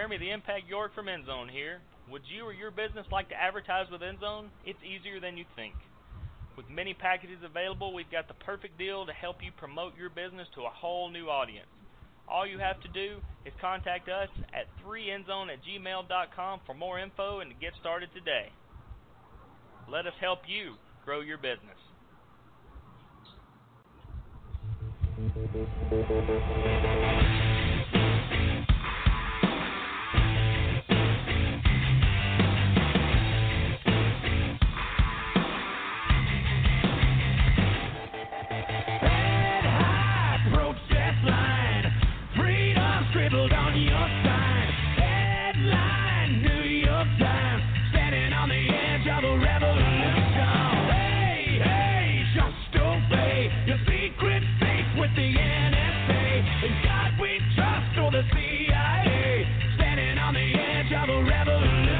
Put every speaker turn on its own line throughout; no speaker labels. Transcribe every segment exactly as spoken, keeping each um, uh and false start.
Jeremy the Impact York from Endzone here. Would you or your business like to advertise with Endzone? It's easier than you think. With many packages available, we've got the perfect deal to help you promote your business to a whole new audience. All you have to do is contact us at three endzone at gmail dot com for more info and to get started today. Let us help you grow your business.
Scribbled on your sign, headline, New York Times, standing on the edge of a revolution. Hey, hey, just obey your secret safe with the N S A. In God we trust, or the C I A, standing on the edge of a revolution.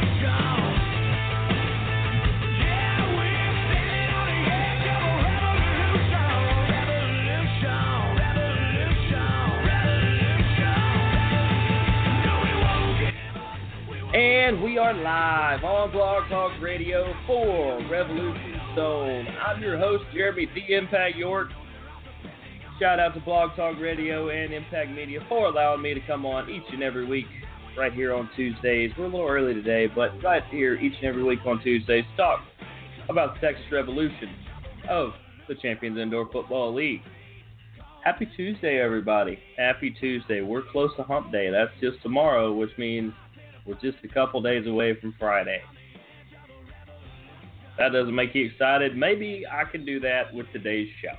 And we are live on Blog Talk Radio for Revolution Zone. I'm your host, Jeremy the Impact York. Shout out to Blog Talk Radio and Impact Media for allowing me to come on each and every week right here on Tuesdays. We're a little early today, but right here each and every week on Tuesdays to talk about the Texas Revolution of the Champions Indoor Football League. Happy Tuesday, everybody. Happy Tuesday. We're close to Hump Day. That's just tomorrow, which means we're just a couple days away from Friday. That doesn't make you excited. Maybe I can do that with today's show.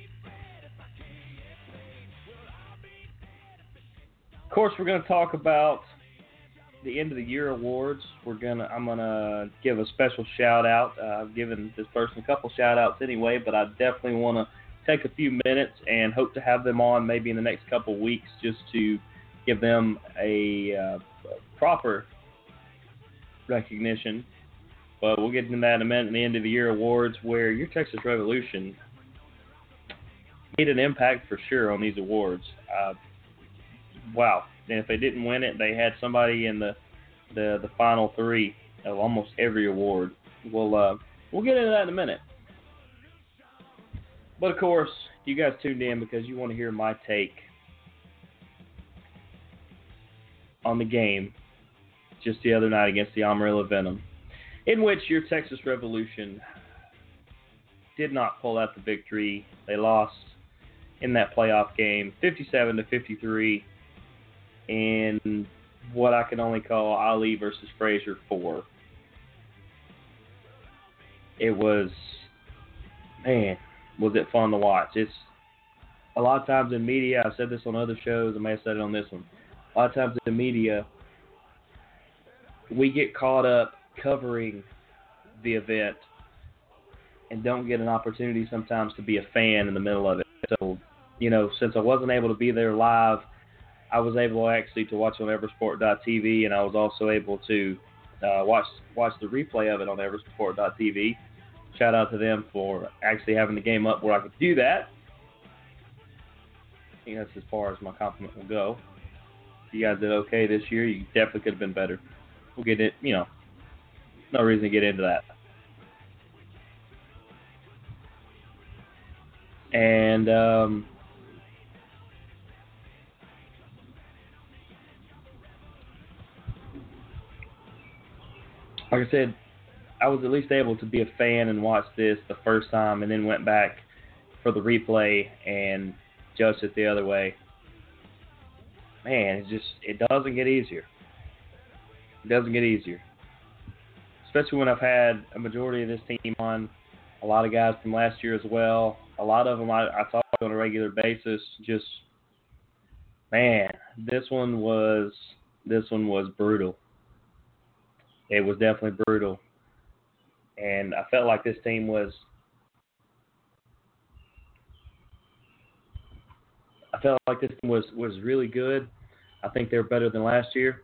Of course, we're going to talk about the end of the year awards. We're gonna. I'm gonna give a special shout out. Uh, I've given this person a couple shout outs anyway, but I definitely want to take a few minutes and hope to have them on maybe in the next couple weeks just to give them a uh, proper recognition. But we'll get into that in a minute in the end of the year awards, where your Texas Revolution made an impact for sure on these awards. Uh, wow. And if they didn't win it, they had somebody in the the, the final three of almost every award. We'll, uh, we'll get into that in a minute. But of course, you guys tuned in because you want to hear my take on the game just the other night against the Amarillo Venom, in which your Texas Revolution did not pull out the victory. They lost in that playoff game, fifty-seven to fifty-three, in what I can only call Ali versus Frazier four. It was, man, was it fun to watch. It's a lot of times in media, I've said this on other shows, I may have said it on this one, a lot of times in the media, we get caught up covering the event and don't get an opportunity sometimes to be a fan in the middle of it. So, you know, since I wasn't able to be there live, I was able actually to watch on eversport dot t v, and I was also able to uh, watch watch the replay of it on eversport dot t v. Shout out to them for actually having the game up where I could do that. I think that's as far as my compliment will go. You guys did okay this year. You definitely could have been better. We'll get it, you know, no reason to get into that. And, um, like I said, I was at least able to be a fan and watch this the first time and then went back for the replay and judged it the other way. Man, it just, it doesn't get easier. It doesn't get easier. Especially when I've had a majority of this team on, a lot of guys from last year as well. A lot of them I, I talk on a regular basis. Just, man, this one was, this one was brutal. It was definitely brutal. And I felt like this team was, I felt like this team was, was really good. I think they're better than last year.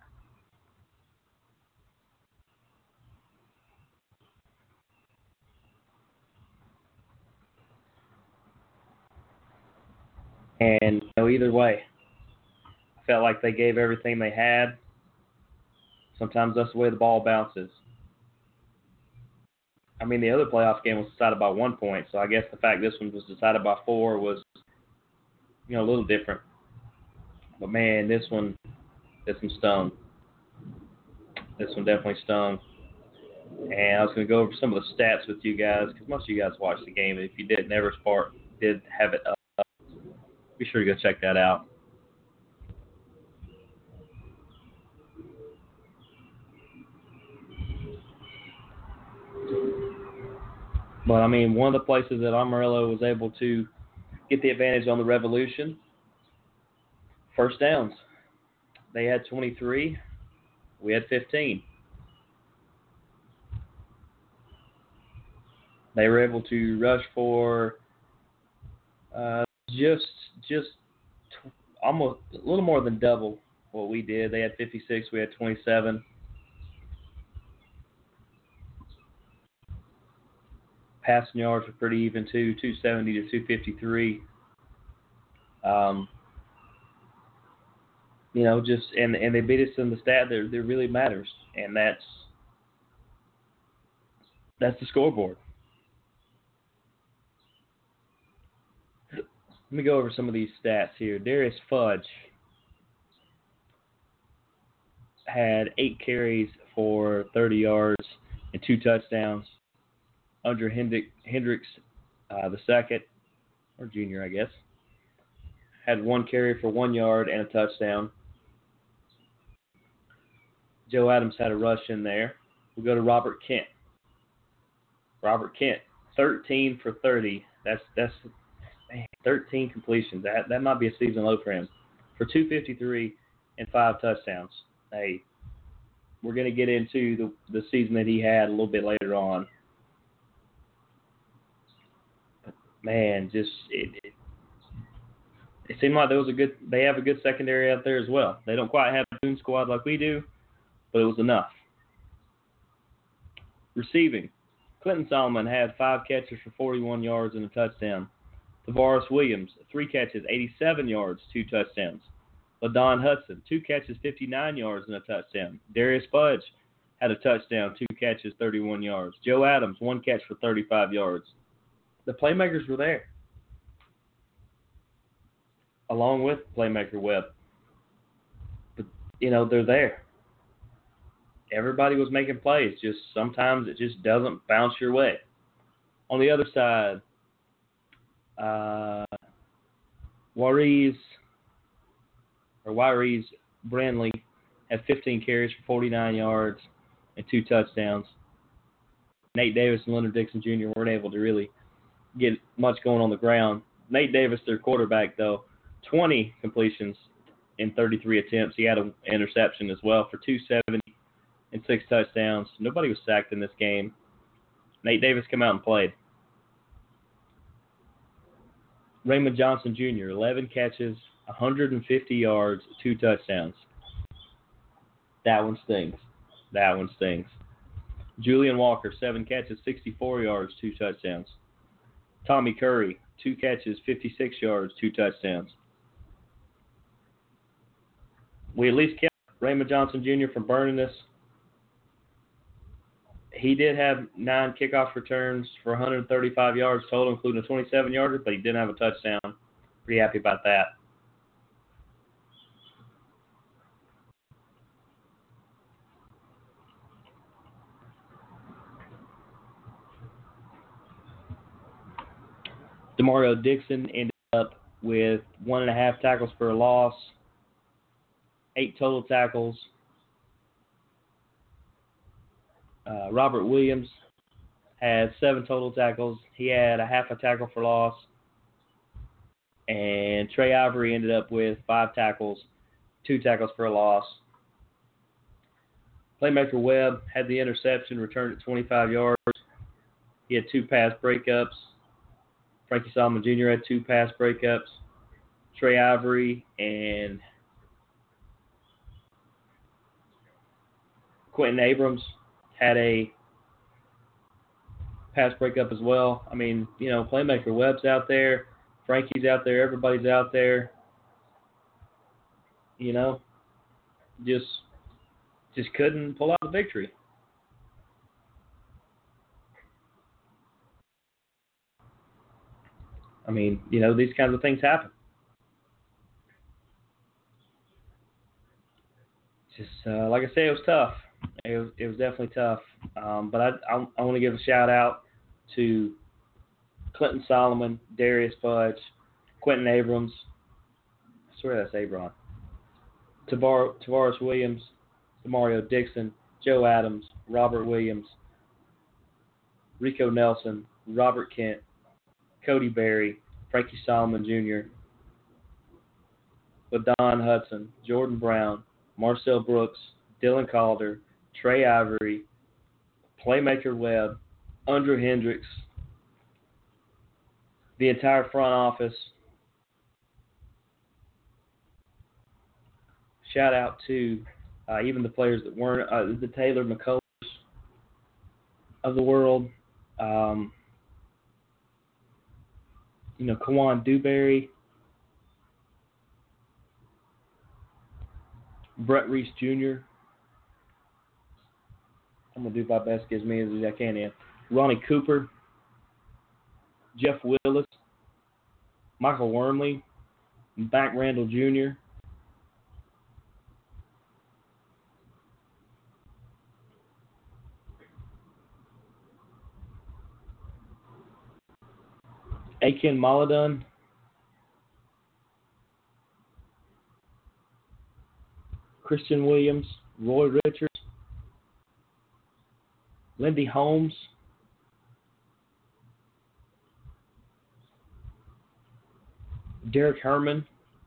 And you know, either way, I felt like they gave everything they had. Sometimes that's the way the ball bounces. I mean, the other playoff game was decided by one point, so I guess the fact this one was decided by four was, you know, a little different. But, man, this one, this one stung. This one definitely stung. And I was going to go over some of the stats with you guys, because most of you guys watched the game. If you didn't, EverSport did have it up. Be sure to go check that out. But, I mean, one of the places that Amarillo was able to get the advantage on the Revolution, first downs. They had twenty-three. We had fifteen. They were able to rush for uh, just just t- almost a little more than double what we did. They had fifty-six. We had twenty-seven. Passing yards were pretty even too, two seventy to two fifty-three. Um, you know, just and and they beat us in the stat that, that really matters, and that's that's the scoreboard. Let me go over some of these stats here. Darius Fudge had eight carries for thirty yards and two touchdowns. Andre Hendrick, Hendricks, uh, the second, or junior, I guess, had one carry for one yard and a touchdown. Joe Adams had a rush in there. We'll go to Robert Kent. Robert Kent, thirteen for thirty. That's that's man, thirteen completions. That that might be a season low for him. For two fifty-three and five touchdowns. Hey, we're going to get into the the season that he had a little bit later on. But man, just it, it it seemed like there was a good. They have a good secondary out there as well. They don't quite have a boom squad like we do, but it was enough. Receiving. Clinton Solomon had five catches for forty-one yards and a touchdown. Tavares Williams, three catches, eighty-seven yards, two touchdowns. LaDon Hudson, two catches, fifty-nine yards and a touchdown. Darius Fudge had a touchdown, two catches, thirty-one yards. Joe Adams, one catch for thirty-five yards. The playmakers were there, along with playmaker Webb. But, you know, they're there. Everybody was making plays. Just sometimes it just doesn't bounce your way. On the other side, uh, Juarez or Juarez Brandley had fifteen carries for forty-nine yards and two touchdowns. Nate Davis and Leonard Dixon Junior weren't able to really get much going on the ground. Nate Davis, their quarterback, though, twenty completions in thirty-three attempts. He had an interception as well for two seventy. And six touchdowns. Nobody was sacked in this game. Nate Davis came out and played. Raymond Johnson Junior, eleven catches, one hundred fifty yards, two touchdowns. That one stings. That one stings. Julian Walker, seven catches, sixty-four yards, two touchdowns. Tommy Curry, two catches, fifty-six yards, two touchdowns. We at least kept Raymond Johnson Junior from burning us. He did have nine kickoff returns for one hundred thirty-five yards total, including a twenty-seven yarder, but he didn't have a touchdown. Pretty happy about that. Demario Dixon ended up with one and a half tackles for a loss, eight total tackles. Uh, Robert Williams had seven total tackles. He had a half a tackle for loss. And Trey Ivory ended up with five tackles, two tackles for a loss. Playmaker Webb had the interception, returned at twenty-five yards. He had two pass breakups. Frankie Solomon Junior had two pass breakups. Trey Ivory and Quentin Abrams had a pass breakup as well. I mean, you know, Playmaker Webb's out there. Frankie's out there. Everybody's out there. You know, just just couldn't pull out the victory. I mean, you know, these kinds of things happen. Just uh, like I say, it was tough. It was, it was definitely tough. Um, but I, I, I want to give a shout out to Clinton Solomon, Darius Fudge, Quentin Abrams. I swear that's Abron. Tavar, Tavares Williams, Demario Dixon, Joe Adams, Robert Williams, Rico Nelson, Robert Kent, Cody Berry, Frankie Solomon Junior, LaDon Hudson, Jordan Brown, Marcel Brooks, Dylan Calder, Trey Ivory, Playmaker Webb, Andrew Hendricks, the entire front office. Shout out to uh, even the players that weren't, uh, the Taylor McCullers of the world. Um, you know, Kawan Dewberry, Brett Reese Junior I'm going to do my best to get as many as I can in. Ronnie Cooper, Jeff Willis, Michael Wormley, Mac Randall Junior Akin Maladun, Christian Williams, Roy Richards, Lindy Holmes, Derek Herman,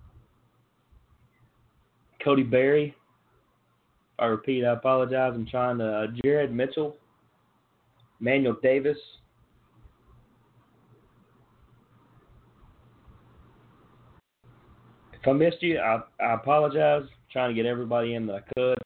Cody Berry. I repeat, I apologize. I'm trying to. Uh, Jared Mitchell, Manuel Davis, if I missed you, I, I apologize. I'm trying to get everybody in that I could.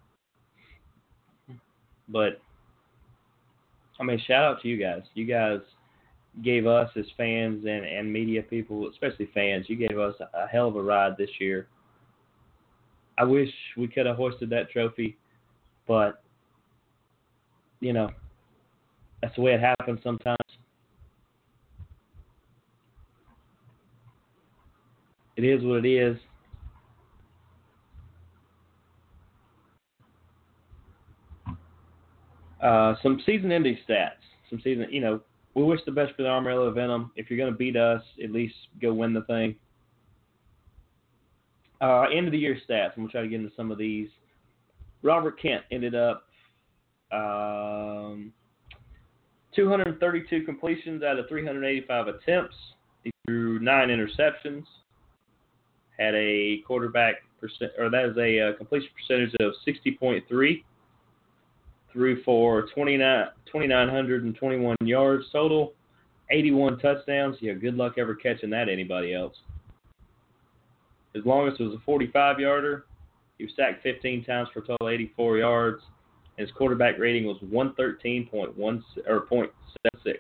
But, I mean, shout out to you guys. You guys gave us as fans and, and media people, especially fans, you gave us a hell of a ride this year. I wish we could have hoisted that trophy, but, you know, that's the way it happens sometimes. It is what it is. Uh, some season-ending stats. Some season, you know, we wish the best for the Amarillo Venom. If you're going to beat us, at least go win the thing. Uh, end of the year stats. I'm going to try to get into some of these. Robert Kent ended up um, two hundred thirty-two completions out of three hundred eighty-five attempts. He threw nine interceptions. Had a quarterback percent, or that is a uh, completion percentage of sixty point three. Threw for twenty-nine thousand nine hundred twenty-one yards total, eighty-one touchdowns. Yeah, good luck ever catching that anybody else. His longest was a forty-five yarder. He was sacked fifteen times for a total of eighty-four yards. And his quarterback rating was one thirteen point one or point seven six.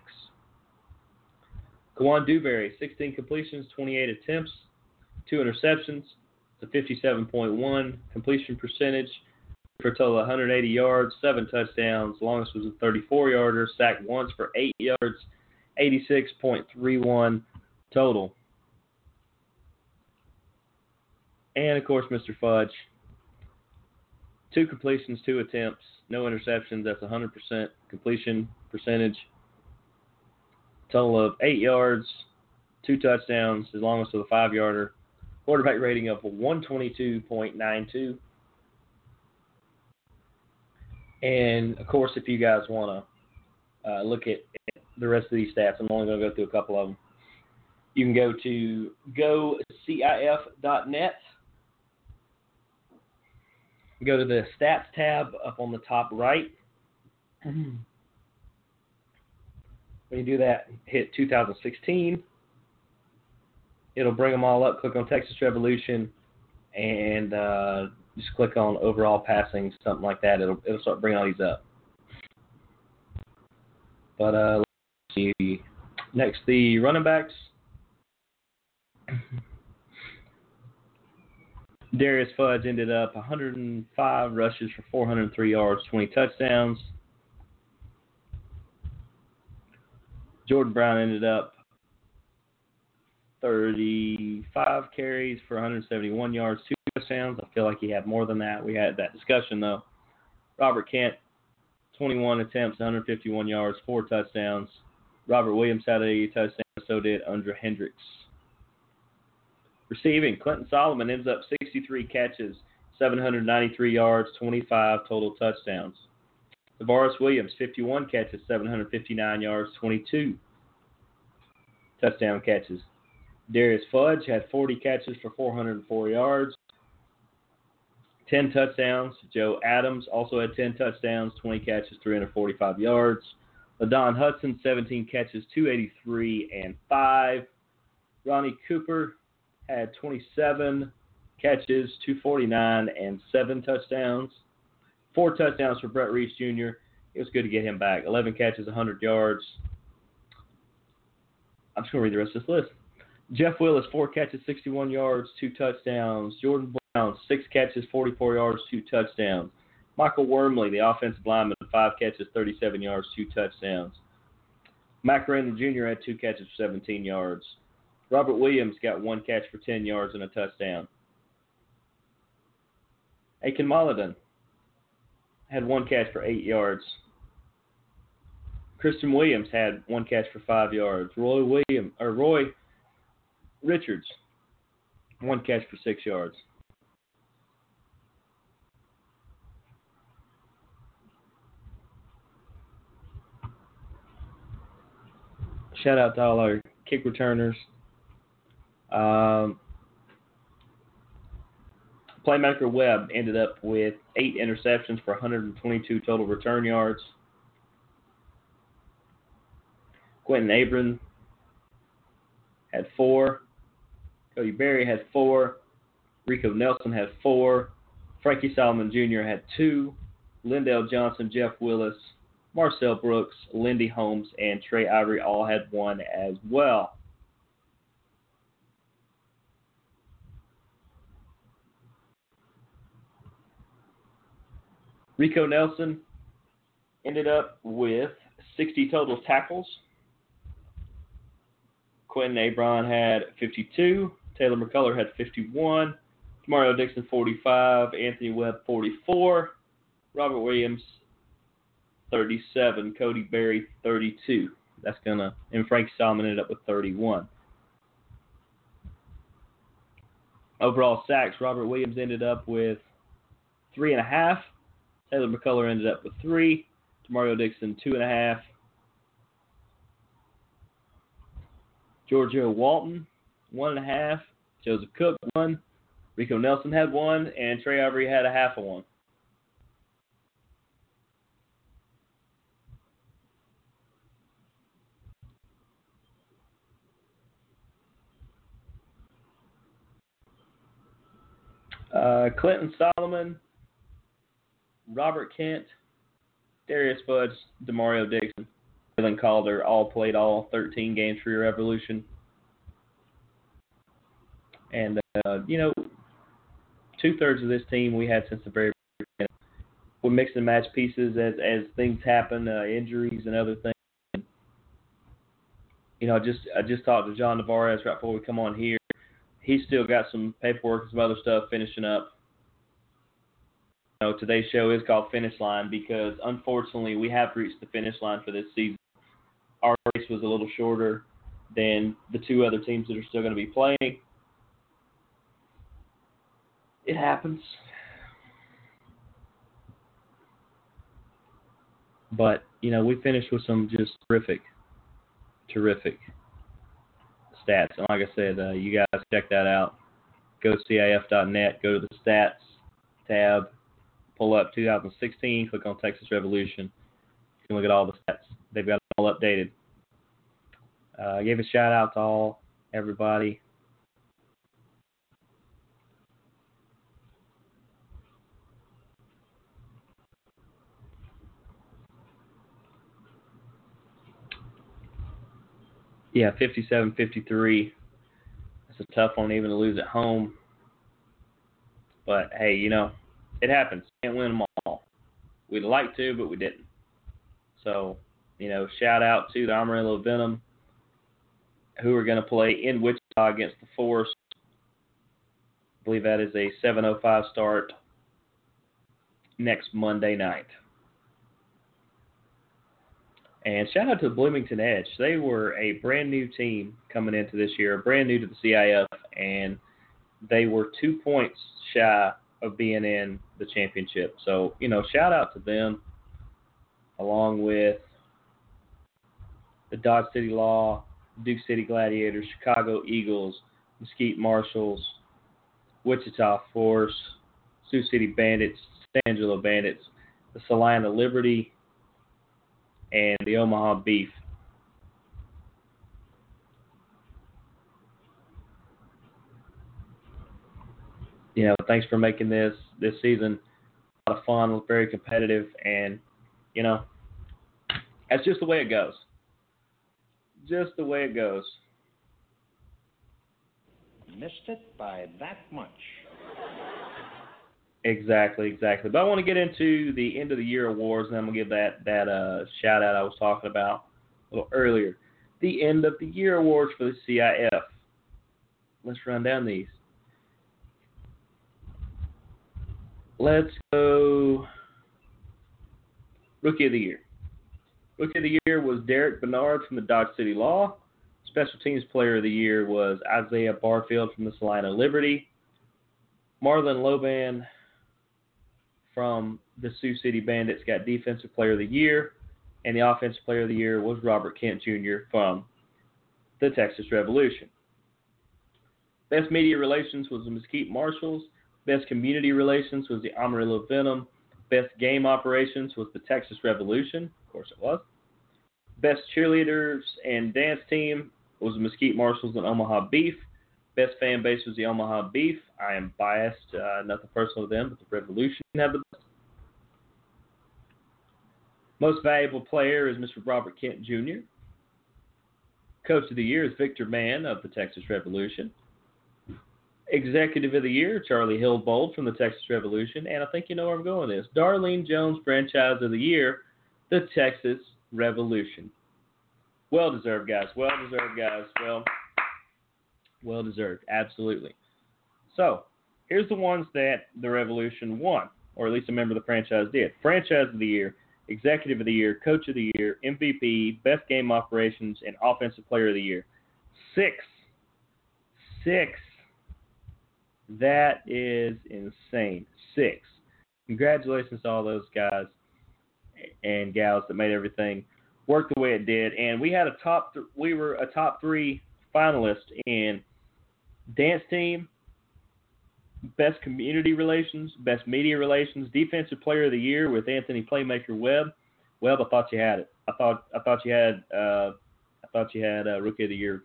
Kawan Dewberry, sixteen completions, twenty-eight attempts, two interceptions. It's a fifty-seven point one completion percentage for a total of one hundred eighty yards, seven touchdowns. Longest was a thirty-four yarder, sacked once for eight yards, eighty-six point three one total. And, of course, Mister Fudge, two completions, two attempts, no interceptions. That's one hundred percent completion percentage. Total of eight yards, two touchdowns, his longest was a five-yarder. Quarterback rating of one twenty-two point nine two. And, of course, if you guys want to uh, look at, at the rest of these stats, I'm only going to go through a couple of them. You can go to go C I F dot net. Go to the stats tab up on the top right. When you do that, hit two thousand sixteen. It'll bring them all up. Click on Texas Revolution and uh, just click on overall passing, something like that. It'll it'll start bringing all these up. But uh, let's see. Next, the running backs. Darius Fudge ended up one hundred five rushes for four hundred three yards, twenty touchdowns. Jordan Brown ended up thirty-five carries for one hundred seventy-one yards, two touchdowns. I feel like he had more than that. We had that discussion, though. Robert Kent, twenty-one attempts, one hundred fifty-one yards, four touchdowns. Robert Williams had a touchdown, so did Andre Hendricks. Receiving, Clinton Solomon ends up sixty-three catches, seven hundred ninety-three yards, twenty-five total touchdowns. Tavares Williams, fifty-one catches, seven hundred fifty-nine yards, twenty-two touchdown catches. Darius Fudge had forty catches for four hundred four yards, ten touchdowns. Joe Adams also had ten touchdowns, twenty catches, three hundred forty-five yards. LaDon Hudson, seventeen catches, two eighty-three and five. Ronnie Cooper had twenty-seven catches, two forty-nine and seven touchdowns. Four touchdowns for Brett Reese Junior It was good to get him back. eleven catches, one hundred yards. I'm just going to read the rest of this list. Jeff Willis, four catches, sixty-one yards, two touchdowns. Jordan Brown, six catches, forty-four yards, two touchdowns. Michael Wormley, the offensive lineman, five catches, thirty-seven yards, two touchdowns. Mac Randall Junior had two catches for seventeen yards. Robert Williams got one catch for ten yards and a touchdown. Aiken Molladin had one catch for eight yards. Christian Williams had one catch for five yards. Roy Williams or Roy Richards, one catch for six yards. Shout out to all our kick returners. Um, Playmaker Webb ended up with eight interceptions for one hundred twenty-two total return yards. Quentin Abram had four. Cody Berry had four. Rico Nelson had four. Frankie Solomon Junior had two. Lindell Johnson, Jeff Willis, Marcel Brooks, Lindy Holmes, and Trey Ivory all had one as well. Rico Nelson ended up with sixty total tackles. Quentin Abron had fifty-two. Taylor McCullough had fifty-one. Mario Dixon, forty-five. Anthony Webb, forty-four. Robert Williams, thirty-seven. Cody Berry, thirty-two. That's going to, and Frank Solomon ended up with thirty-one. Overall sacks, Robert Williams ended up with three and a half. Taylor McCullough ended up with three. Mario Dixon, two and a half. Giorgio Walton, one and a half. Joseph Cook, one. Rico Nelson had one, and Trey Ivory had a half of one. Uh, Clinton Solomon, Robert Kent, Darius Fudge, Demario Dixon, Jalen Calder all played all thirteen games for your Revolution. And, uh, you know, two-thirds of this team we had since the very beginning. We mix and match pieces as, as things happen, uh, injuries and other things. You know, I just I just talked to John Navarez right before we come on here. He's still got some paperwork and some other stuff finishing up. You know, today's show is called Finish Line because, unfortunately, we have reached the finish line for this season. Our race was a little shorter than the two other teams that are still going to be playing. It happens. But, you know, we finished with some just terrific, terrific stats. And like I said, uh, you guys check that out. Go to C I F dot net, go to the stats tab, pull up two thousand sixteen, click on Texas Revolution. You can look at all the stats. They've got it all updated. Uh, I gave a shout out to all, everybody. Yeah, fifty-seven fifty-three. That's a tough one even to lose at home. But, hey, you know, it happens. Can't win them all. We'd like to, but we didn't. So, you know, shout out to the Amarillo Venom, who are going to play in Wichita against the Force. I believe that is a seven oh five start next Monday night. And shout out to the Bloomington Edge. They were a brand new team coming into this year, brand new to the C I F, and they were two points shy of being in the championship. So, you know, shout out to them, along with the Dodge City Law, Duke City Gladiators, Chicago Eagles, Mesquite Marshals, Wichita Force, Sioux City Bandits, San Angelo Bandits, the Salina Liberty, and the Omaha Beef. You know, thanks for making this this season a lot of fun, very competitive, and, you know, that's just the way it goes. Just the way it goes.
Missed it by that much.
Exactly, exactly. But I want to get into the end of the year awards, and I'm gonna give that that uh, shout out I was talking about a little earlier. The end of the year awards for the C I F. Let's run down these. Let's go. Rookie of the Year. Rookie of the Year was Derek Bernard from the Dodge City Law. Special Teams Player of the Year was Isaiah Barfield from the Salina Liberty. Marlon Loban from the Sioux City Bandits got Defensive Player of the Year. And the Offensive Player of the Year was Robert Kent Junior from the Texas Revolution. Best Media Relations was the Mesquite Marshals. Best Community Relations was the Amarillo Venom. Best Game Operations was the Texas Revolution. Of course it was. Best Cheerleaders and Dance Team was the Mesquite Marshals and Omaha Beef. Best Fan Base was the Omaha Beef. I am biased, uh, nothing personal to them, but the Revolution had the best. Most Valuable Player is Mister Robert Kent Junior Coach of the Year is Victor Mann of the Texas Revolution. Executive of the Year, Charlie Hillbold from the Texas Revolution. And I think you know where I'm going with this. Darlene Jones, Franchise of the Year, the Texas Revolution. Well-deserved, guys. Well-deserved, guys. Well, well-deserved. Absolutely. So, here's the ones that the Revolution won, or at least a member of the franchise did. Franchise of the Year, Executive of the Year, Coach of the Year, M V P, Best Game Operations, and Offensive Player of the Year. Six. Six. That is insane. Six. Congratulations to all those guys and gals that made everything work the way it did. And we had a top. Th- we were a top three finalist in Dance Team, Best Community Relations, Best Media Relations, Defensive Player of the Year with Anthony Playmaker Webb. Webb, I thought you had it. I thought I thought you had. Uh, I thought you had uh, Rookie of the Year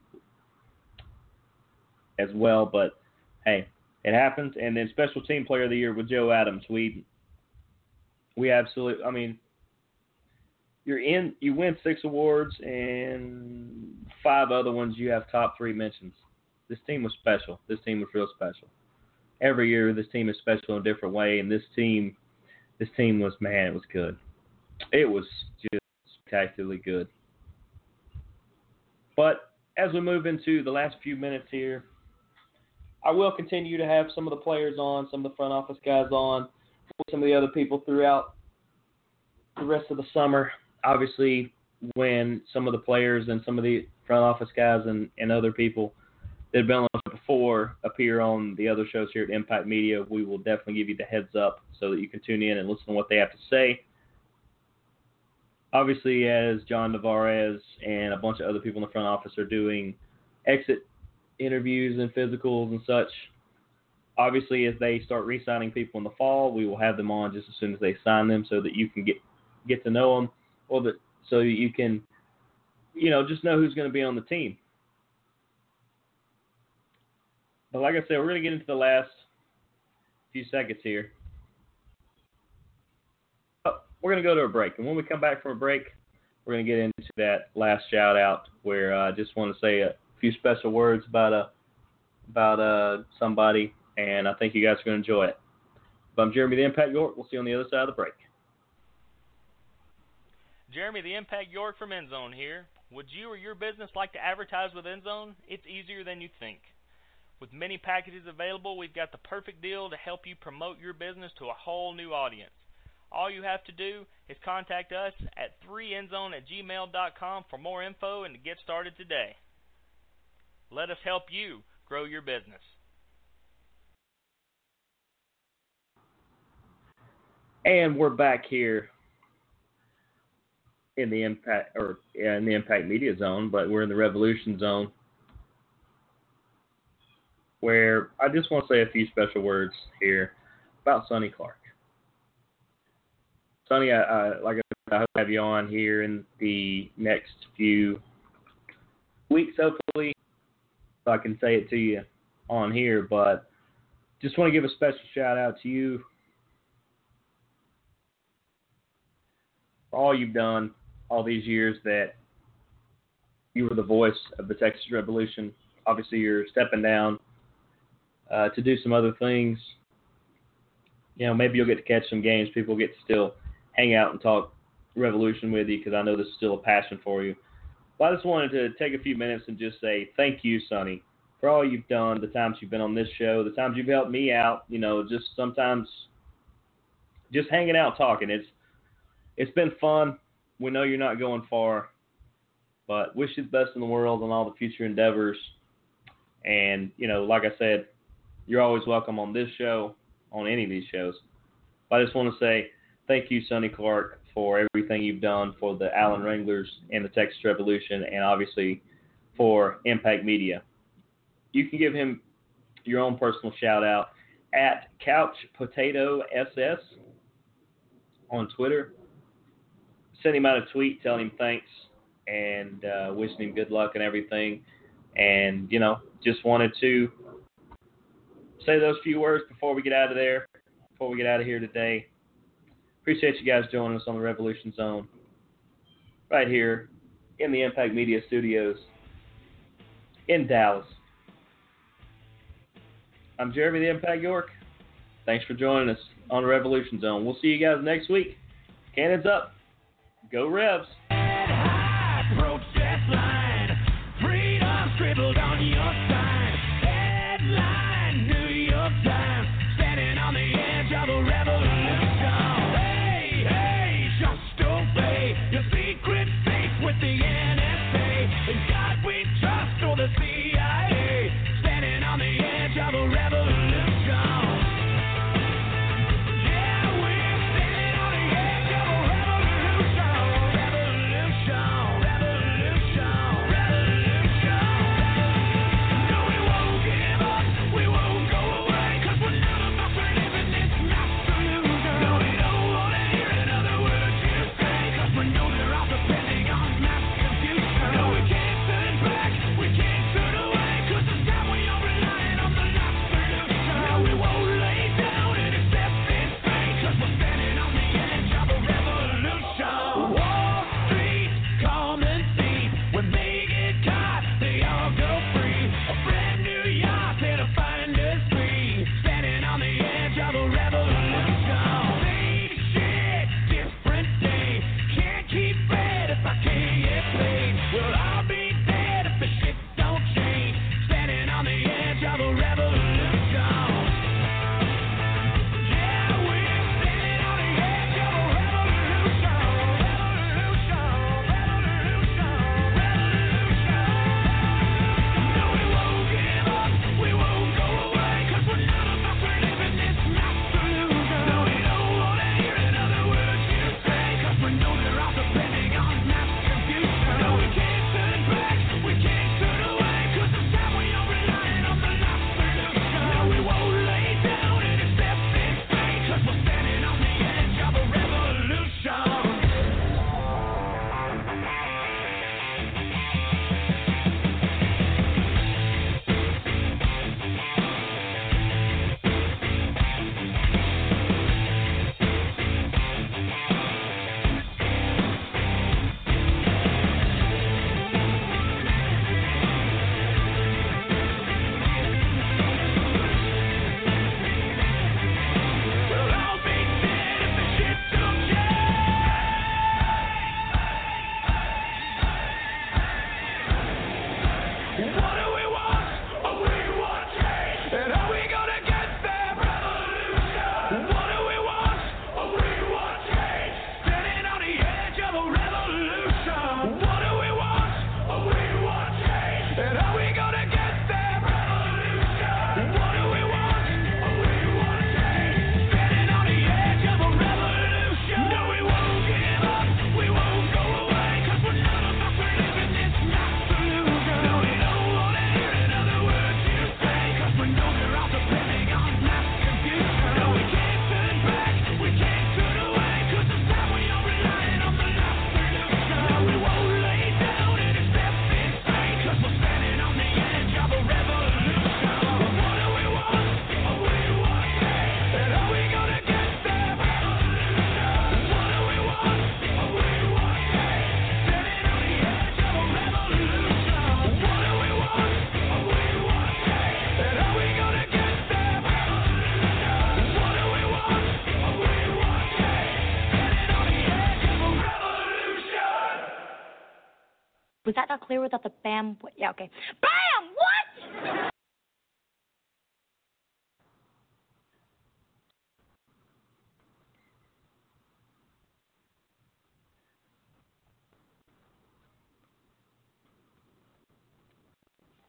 as well. But hey. It happens. And then Special Team Player of the Year with Joe Adams. We we absolutely, I mean, you're in, you win six awards and five other ones you have top three mentions. This team was special. This team was real special. Every year this team is special in a different way, and this team, this team was, man, it was good. It was just spectacularly good. But as we move into the last few minutes here, I will continue to have some of the players on, some of the front office guys on, some of the other people throughout the rest of the summer. Obviously, when some of the players and some of the front office guys and, and other people that have been on the show before appear on the other shows here at Impact Media, we will definitely give you the heads up so that you can tune in and listen to what they have to say. Obviously, as John Navarez and a bunch of other people in the front office are doing exit interviews and physicals and such, obviously as they start re-signing people in the fall, we will have them on just as soon as they sign them so that you can get get to know them, or that so you can, you know, just know who's going to be on the team. But like I said, we're going to get into the last few seconds here. We're going to go to a break, and when we come back from a break, we're going to get into that last shout out where I just want to say a few special words about a about uh somebody, and I think you guys are going to enjoy it. But I'm Jeremy the Impact York. We'll see you on the other side of the break.
Jeremy the Impact York from Endzone here. Would you or your business like to advertise with Endzone? It's easier than you think. With many packages available, we've got the perfect deal to help you promote your business to a whole new audience. All you have to do is contact us at three endzone at gmail dot com for more info and to get started today. Let us help you grow your business.
And we're back here in the Impact or yeah, in the Impact Media Zone, but we're in the Revolution Zone, where I just want to say a few special words here about Sonny Clark. Sonny, I, I, like I said, I hope to have you on here in the next few weeks, hopefully, so I can say it to you on here. But just want to give a special shout out to you for all you've done all these years that you were the voice of the Texas Revolution. Obviously, you're stepping down uh, to do some other things. You know, maybe you'll get to catch some games. People get to still hang out and talk Revolution with you because I know this is still a passion for you. But I just wanted to take a few minutes and just say thank you, Sonny, for all you've done, the times you've been on this show, the times you've helped me out, you know, just sometimes just hanging out talking. It's It's been fun. We know you're not going far, but wish you the best in the world on all the future endeavors. And, you know, like I said, you're always welcome on this show, on any of these shows. But I just want to say thank you, Sonny Clark, for everything you've done for the Allen Wranglers and the Texas Revolution, and obviously for Impact Media. You can give him your own personal shout-out at Couch Potato S S on Twitter. Send him out a tweet telling him thanks and uh, wishing him good luck and everything. And, you know, just wanted to say those few words before we get out of there, before we get out of here today. Appreciate you guys joining us on the Revolution Zone right here in the Impact Media Studios in Dallas. I'm Jeremy the Impact York. Thanks for joining us on the Revolution Zone. We'll see you guys next week. Cannons up. Go Revs.
Protest line, freedom scribbled on your sign. Headline, New York Times, standing on the edge of a revolution. Hey, hey, just obey your secret faith with the N S A. In God we trust, or the C I A, standing on the edge of a revolution. We won't go away, 'cause we're none of us are living this master. What do we want? We want change. Standing on the edge of a revolution. What do we want? We want change. And are we gonna get there? Revolution. What do we want? We want change. Standing on the edge of a revolution. No, we won't give up. We won't go away. 'Cause we're none of us are living this not solution. No, we don't wanna hear another word you say. 'Cause we know they're all depending on mass confusion. No, we can't turn back. We can't turn away. 'Cause this time we are relying on the last solution. No, we won't lay down and accept this fate. 'Cause we're standing on the edge of a revolution. What do we want? We want change. And are we gonna get there? Revolution. What do we want? We want change. Standing on the edge of a revolution. What do we want? We want change. And are we gonna get there? Revolution. What do we want? We want change. Standing on the edge of a revolution.
Was that not clear without the bam? Yeah, okay. Bam! What?